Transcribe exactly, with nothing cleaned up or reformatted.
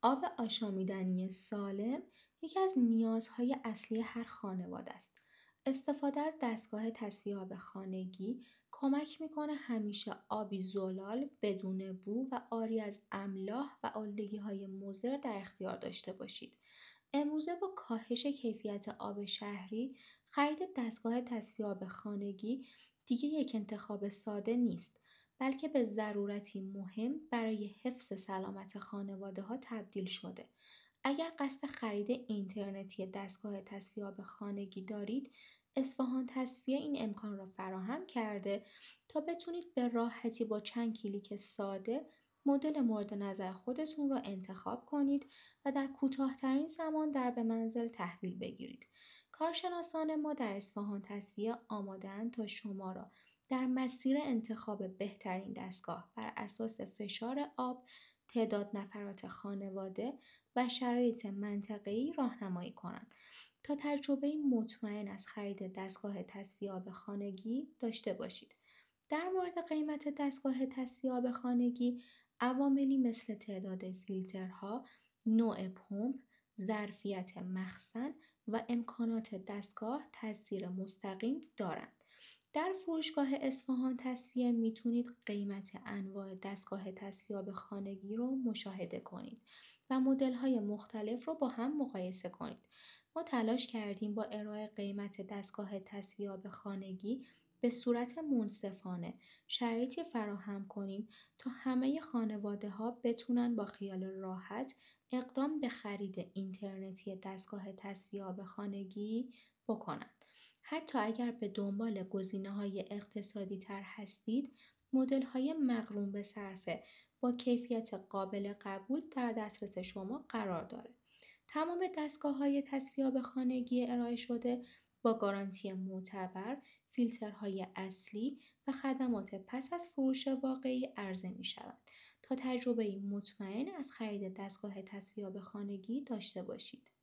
آب آشامیدنی سالم یکی از نیازهای اصلی هر خانواده است. استفاده از دستگاه تصفیه آب خانگی کمک میکنه همیشه آبی زلال بدون بو و عاری از املاح و آلودگی‌های مضر در اختیار داشته باشید. امروزه با کاهش کیفیت آب شهری، خرید دستگاه تصفیه آب خانگی دیگه یک انتخاب ساده نیست، بلکه به ضرورتی مهم برای حفظ سلامت خانواده‌ها تبدیل شده. اگر قصد خرید اینترنتی دستگاه تصفیه آب خانگی دارید، اصفهان تصفیه این امکان را فراهم کرده تا بتونید به راحتی با چند کلیک ساده مدل مورد نظر خودتون را انتخاب کنید و در کوتاه‌ترین زمان در به منزل تحویل بگیرید. کارشناسان ما در اصفهان تصفیه آماده‌اند تا شما را در مسیر انتخاب بهترین دستگاه بر اساس فشار آب، تعداد نفرات خانواده و شرایط منطقه‌ای راهنمایی کنند تا تجربه مطمئن از خرید دستگاه تصفیه آب خانگی داشته باشید. در مورد قیمت دستگاه تصفیه آب خانگی، عواملی مثل تعداد فیلترها، نوع پمپ، ظرفیت مخزن و امکانات دستگاه تاثیر مستقیم دارند. در فروشگاه اصفهان تصفیه میتونید قیمت انواع دستگاه تصفیه آب خانگی رو مشاهده کنید و مدل‌های مختلف رو با هم مقایسه کنید. ما تلاش کردیم با ارائه قیمت دستگاه تصفیه آب خانگی به صورت منصفانه شرایطی فراهم کنیم تا همه خانواده‌ها بتونن با خیال راحت اقدام به خرید اینترنتی دستگاه تصفیه آب خانگی بکنن. حتی اگر به دنبال گزینه‌های اقتصادی تر هستید، مدل‌های مغروم به صرفه با کیفیت قابل قبول در دسترس شما قرار داره. تمام دستگاه‌های تصفیه آب خانگی ارائه شده با گارانتی معتبر، فیلترهای اصلی و خدمات پس از فروش واقعی عرضه می‌شوند تا تجربه مطمئن از خرید دستگاه تصفیه آب خانگی داشته باشید.